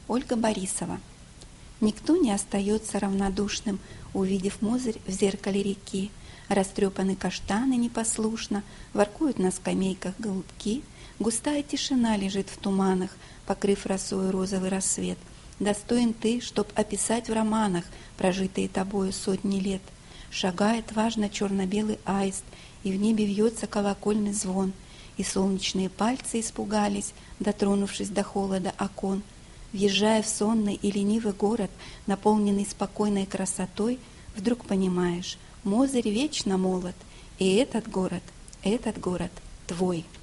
Ольга Борисова. Никто не остается равнодушным, увидев Мозырь в зеркале реки. Растрепаны каштаны непослушно, воркуют на скамейках голубки. Густая тишина лежит в туманах, покрыв росою розовый рассвет. Достоин ты, чтоб описать в романах прожитые тобою сотни лет. Шагает важно черно-белый аист, и в небе вьется колокольный звон, и солнечные пальцы испугались, дотронувшись до холода окон. Въезжая в сонный и ленивый город, наполненный спокойной красотой, вдруг понимаешь, Мозырь вечно молод, и этот город твой.